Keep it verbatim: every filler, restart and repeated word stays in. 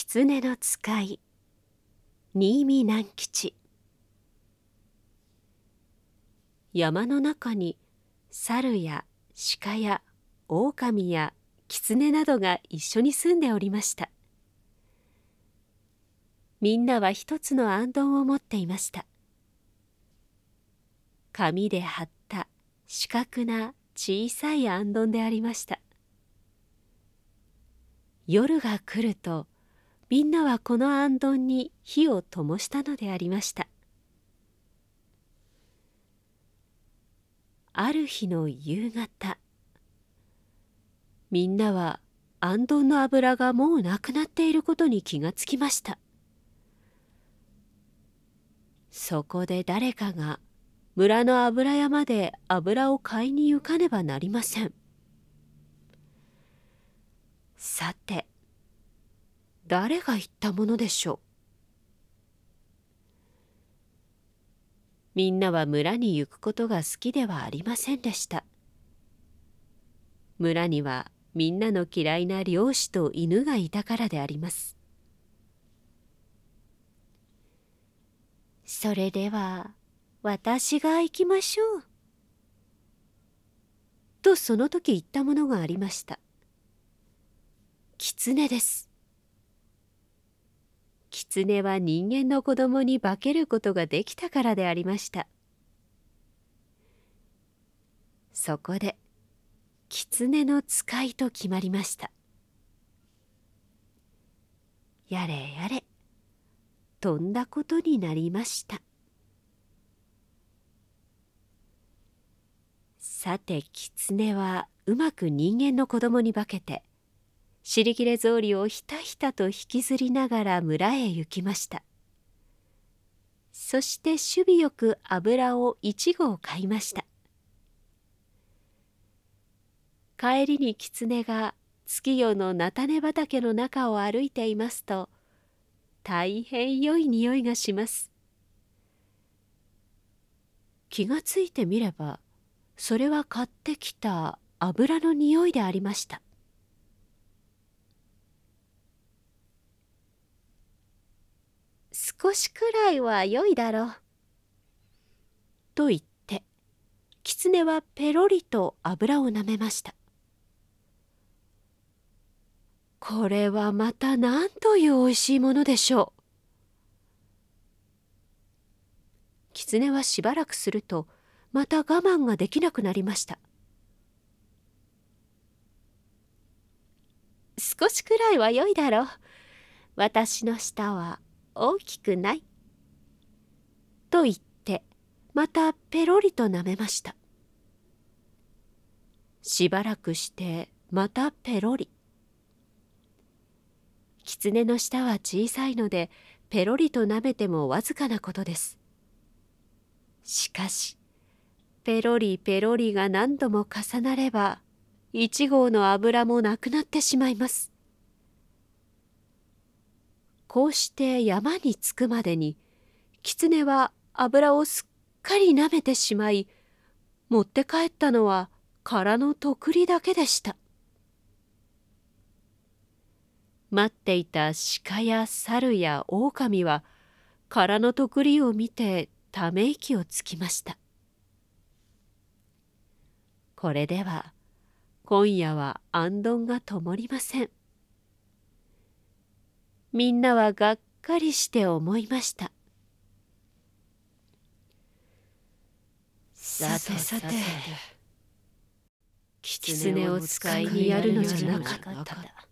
狐の使い新見南吉。山の中に猿や鹿や狼や狐などが一緒に住んでおりました。みんなは一つの行灯を持っていました。紙で貼った四角な小さい行灯でありました。夜が来るとみんなはこの行灯に火を灯したのでありました。ある日の夕方、みんなは行燈の油がもうなくなっていることに気がつきました。そこで誰かが村の油山で油を買いに行かねばなりません。さて、誰が言ったものでしょう。みんなは村に行くことが好きではありませんでした。村にはみんなの嫌いな猟師と犬がいたからであります。それでは私が行きましょう。とその時言ったものがありました。狐です。狐は人間の子供に化けることができたからでありました。そこで狐の使いと決まりました。やれやれ、とんだことになりました。さて狐はうまく人間の子供に化けて、尻切れ草履をひたひたと引きずりながら村へ行きました。そして守備よく油を一合買いました。帰りに狐が月夜の菜種畑の中を歩いていますと、大変良い匂いがします。気がついてみれば、それは買ってきた油の匂いでありました。少しくらいは良いだろう。と言って、狐はペロリと油をなめました。これはまた何というおいしいものでしょう。狐はしばらくすると、また我慢ができなくなりました。少しくらいは良いだろう。私の舌は大きくない。と言って、またペロリとなめました。しばらくしてまたペロリ。狐の舌は小さいので、ペロリとなめてもわずかなことです。しかし、ペロリペロリが何度も重なれば、一合の油もなくなってしまいます。こうして山に着くまでに、狐は油をすっかりなめてしまい、持って帰ったのは殻のとくりだけでした。待っていた鹿や猿や狼は、殻のとくりを見てため息をつきました。これでは今夜は行燈が灯りません。みんなはがっかりして思いました。さてさて、狐を使いにやるのじゃなかった。